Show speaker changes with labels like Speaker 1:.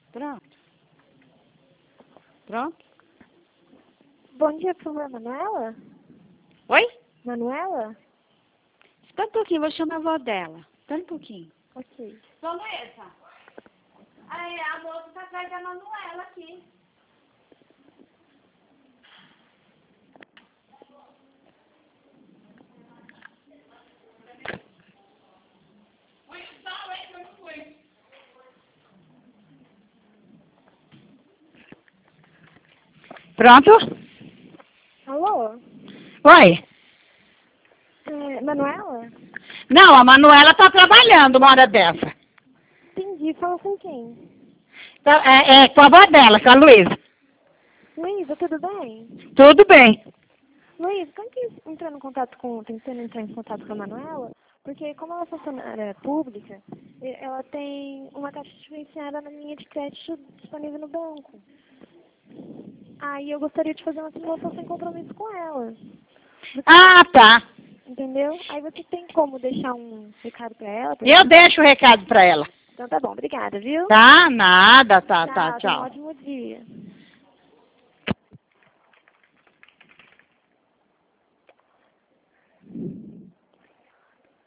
Speaker 1: Pronto. Pronto?
Speaker 2: Bom dia, por favor, Manuela?
Speaker 1: Oi?
Speaker 2: Manuela?
Speaker 1: Espera um pouquinho, vou chamar a avó dela. Espera um pouquinho.
Speaker 2: Ok.
Speaker 1: Dona Luísa. Aí, a moça tá atrás da Manuela aqui. Pronto?
Speaker 2: Alô?
Speaker 1: Oi?
Speaker 2: Manuela?
Speaker 1: Não, a Manuela tá trabalhando uma hora dessa.
Speaker 2: Entendi. Fala com quem?
Speaker 1: É com a avó dela, com a Luísa.
Speaker 2: Luísa, tudo bem?
Speaker 1: Tudo bem.
Speaker 2: Luísa, como que tentando entrar em contato com a Manuela? Porque como ela é funcionária pública, ela tem uma taxa diferenciada na linha de crédito disponível no banco. Aí eu gostaria de fazer uma simulação sem compromisso com ela.
Speaker 1: Ah, tá.
Speaker 2: Entendeu? Aí você tem como deixar um recado pra ela?
Speaker 1: Eu deixo o recado pra ela.
Speaker 2: Então tá bom, obrigada, viu?
Speaker 1: Tá, nada, tá,
Speaker 2: Tchau, tenha um
Speaker 1: tchau.
Speaker 2: ótimo dia.